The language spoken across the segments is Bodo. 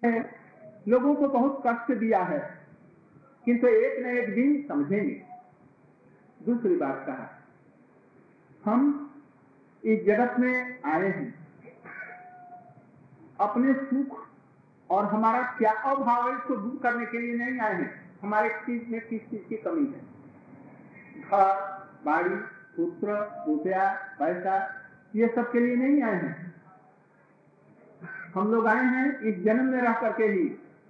लोगों को बहुत कष्ट दिया है, किंतु एक न एक दिन समझेंगे। दूसरी बात कहा, हम इस जगत में आए हैं अपने सुख और हमारा क्या अभाव है इसको दूर करने के लिए नहीं आए हैं। हमारे चीज में किस चीज की कमी है? घर, बाड़ी, पुत्र, रुपया, पैसा, ये सब के लिए नहीं आए हैं। हम लोग आए हैं इस जन्म में रह करके ही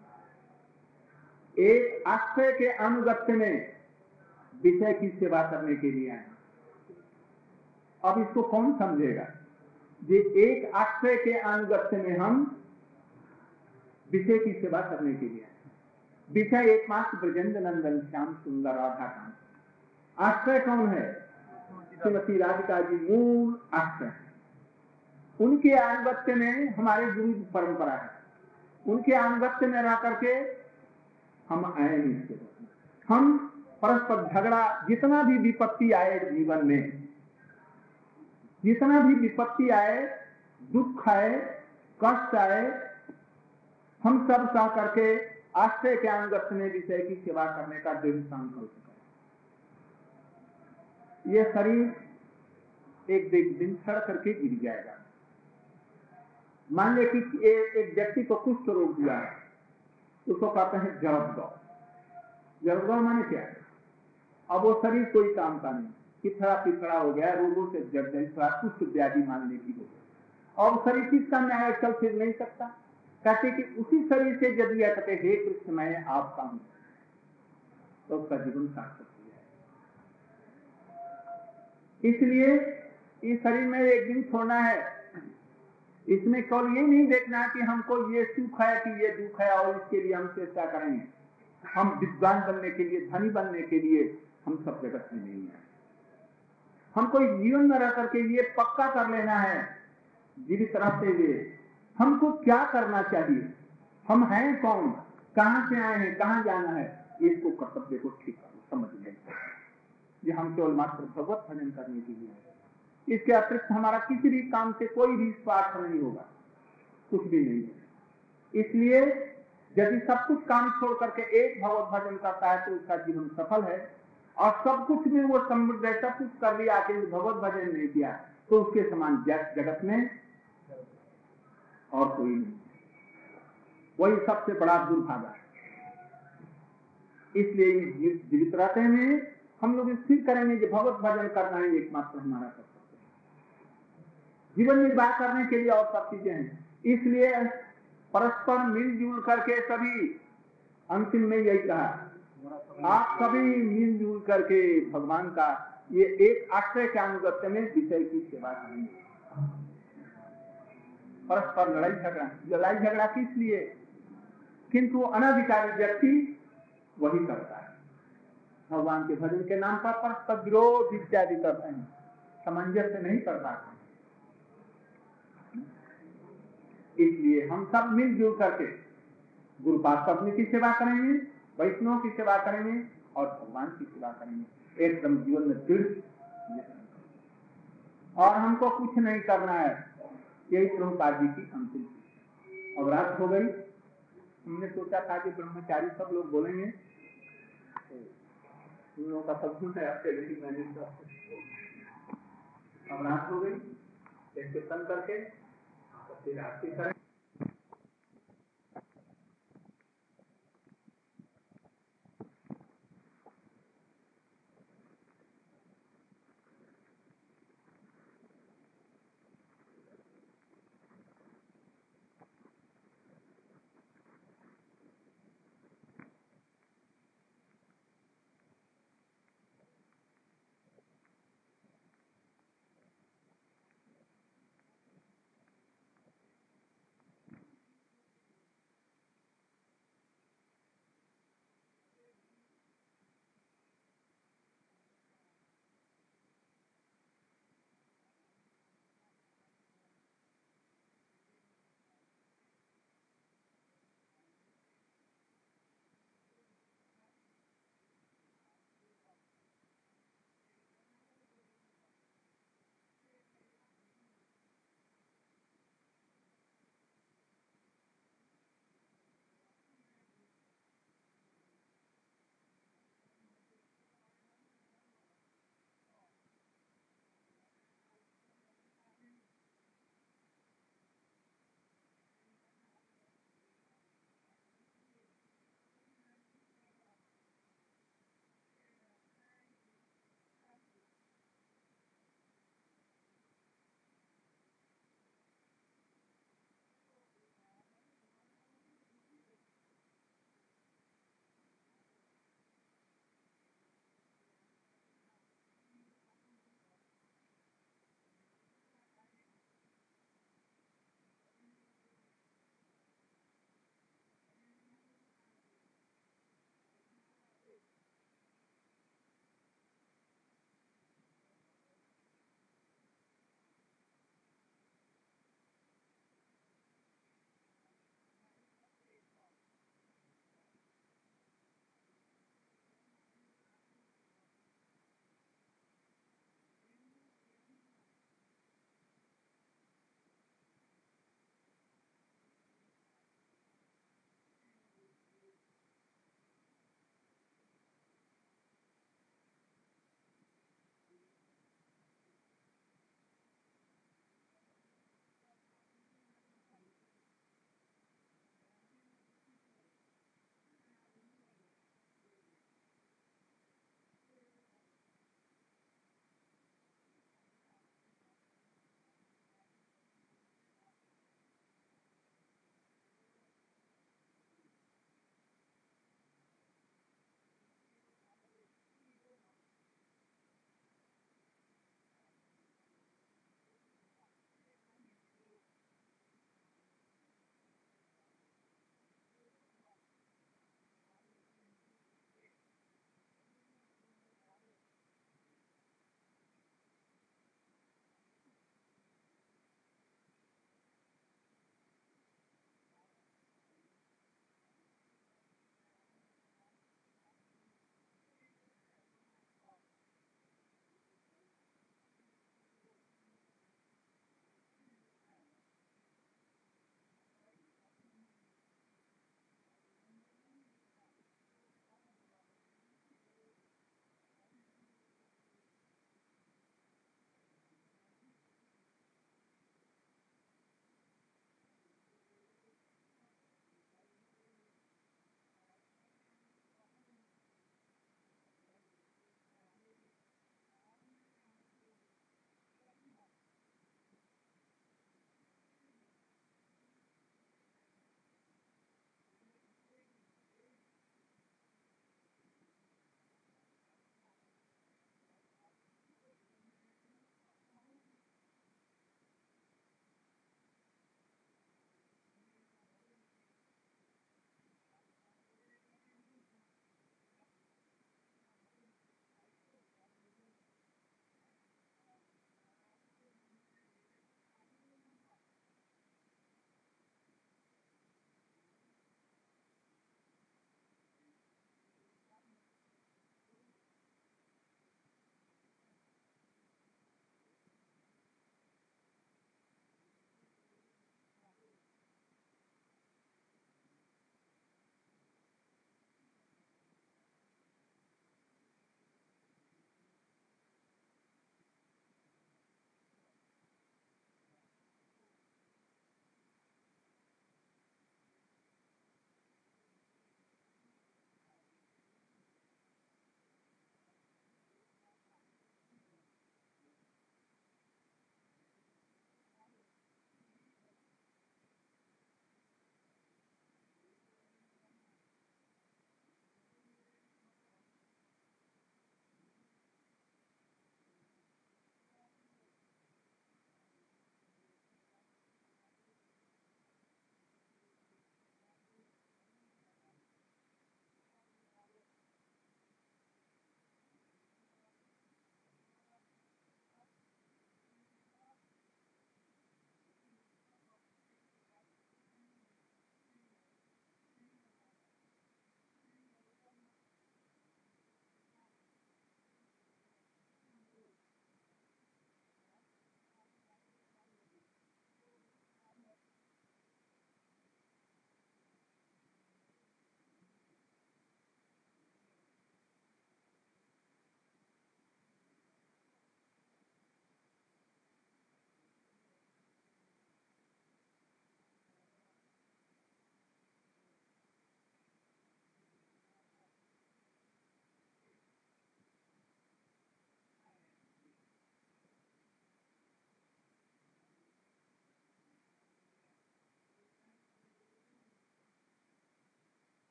एक आश्रय के अनुगत्य में विषय की सेवा करने के लिए आए। अब इसको कौन समझेगा? ये एक आश्रय के अनुगत्य में हम विषय की सेवा करने के लिए आए। विषय एकमात्र ब्रजेंद्र नंदन श्याम सुंदर राधा कांत। आश्रय कौन है? श्रीमती राधिका जी मूल आश्रय। उनके अनुगत्य में हमारे गुरु परंपरा है, उनके अनुगत्य में रह करके हम आए हैं। हम परस्पर झगड़ा, जितना भी विपत्ति आए जीवन में, जितना भी विपत्ति आए, दुख आए, कष्ट आए, हम सब सह करके आश्रय के अनुगत्य में विषय की सेवा करने का दृढ़ संकल्प करें। यह शरीर एक दिन सड़ करके गिर जाएगा। मान ले कि एक व्यक्ति को कुष्ठ रोग हुआ है, उसको कहते हैं जड़बगांव। जड़बगांव माने क्या है? अब वो शरीर कोई काम का नहीं, पिछड़ा पिछड़ा हो गया, रोगों से जर्जरित, कुष्ठ व्याधि मानने की हो गई। और शरीर किस काम में आया, चल फिर नहीं सकता। कहते कि उसी शरीर से यदि कहते हे कृष्ण मैं आपका हूं, तो उसका जीवन सार्थक हो जाए। इसलिए इस शरीर में एक दिन छोड़ना है। इसमें केवल ये नहीं देखना कि हमको ये सुख है कि ये दुख है और इसके लिए हम चेष्टा करेंगे। हम विद्वान बनने के लिए, धनी बनने के लिए हम सब जगत में नहीं है। हमको इस जीवन में रह करके ये पक्का कर लेना है जीवित रहते हुए हमको क्या करना चाहिए, हम हैं कौन, कहां से आए हैं, कहां जाना है, इसको कर्तव्य को ठीक समझ लें। ये हम केवल मात्र भगवत भजन करने के लिए है। इसके अतिरिक्त हमारा किसी भी काम से कोई भी स्वार्थ नहीं होगा, कुछ भी नहीं है। इसलिए यदि सब कुछ काम छोड़ करके एक भगवत भजन करता है तो उसका जीवन सफल है। और सब कुछ में वो समृद्ध है, सब कुछ कर लिया, भगवत भजन नहीं किया तो उसके समान जगत में और कोई नहीं। वही सबसे बड़ा दुर्भाग्य है। इसलिए जीवित रहते में हम लोग स्थिर करेंगे कि भगवत भजन करना ही एकमात्र हमारा कर्तव्य है। जीवन निर्वाह करने के लिए और सब चीजें हैं। इसलिए परस्पर मिलजुल करके सभी, अंतिम में यही कहा, आप सभी मिलजुल करके भगवान का ये एक आश्रय के अनुगत्य में विषय की सेवा करेंगे। परस्पर लड़ाई झगड़ा किस लिए? किंतु अनधिकारी व्यक्ति वही करता है। भगवान के भजन के नाम पर परस्पर विरोध इत्यादि करते हैं, सामंजस्य नहीं कर पाते। इसलिए हम सब मिलजुल करके गुरुपाद पत्नी की सेवा करेंगे, वैष्णव की सेवा करेंगे और भगवान की सेवा करेंगे, एकदम जीवन में दृढ़। और हमको कुछ नहीं करना है, यही प्रभुपाद जी की अंतिम। अब रात हो गई, हमने सोचा था कि ब्रह्मचारी सब लोग बोलेंगे, उन लोगों का सब कुछ है आपके लिए। मैंने अब रात हो गई, एक कीर्तन करके फिर आरती करें।